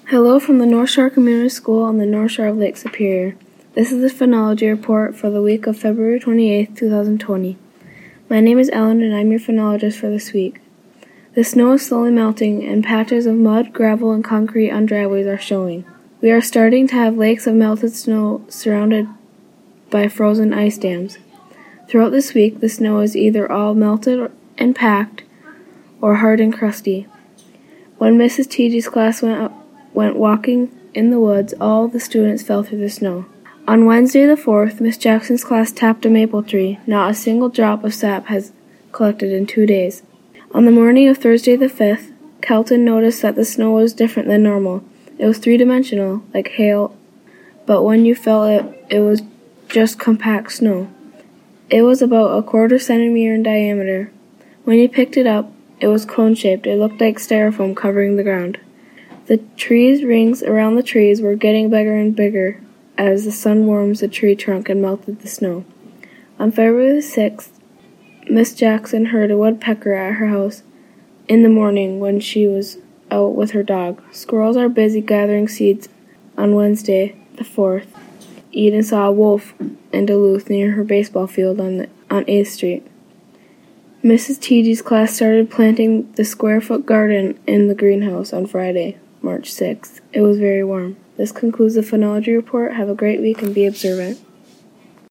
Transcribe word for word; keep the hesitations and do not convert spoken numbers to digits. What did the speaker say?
Hello from the North Shore Community School on the North Shore of Lake Superior. This is the phenology report for the week of February twenty-eighth, twenty twenty. My name is Ellen and I'm your phenologist for this week. The snow is slowly melting and patches of mud, gravel, and concrete on driveways are showing. We are starting to have lakes of melted snow surrounded by frozen ice dams. Throughout this week, the snow is either all melted and packed or hard and crusty. When Missus T G's class went up went walking in the woods, all the students fell through the snow. On Wednesday the fourth, Miss Jackson's class tapped a maple tree. Not a single drop of sap has collected in two days. On the morning of Thursday the fifth, Kelton noticed that the snow was different than normal. It was three-dimensional, like hail, but when you felt it, it was just compact snow. It was about a quarter centimeter in diameter. When you picked it up, it was cone-shaped. It looked like styrofoam covering the ground. The trees rings around the trees were getting bigger and bigger as the sun warms the tree trunk and melted the snow. On February the sixth, Miss Jackson heard a woodpecker at her house in the morning when she was out with her dog. Squirrels are busy gathering seeds. On Wednesday the fourth, Eden saw a wolf in Duluth near her baseball field on, the, on eighth street. Missus T G's class started planting the square-foot garden in the greenhouse on Friday, March sixth. It was very warm. This concludes the phenology report. Have a great week and be observant.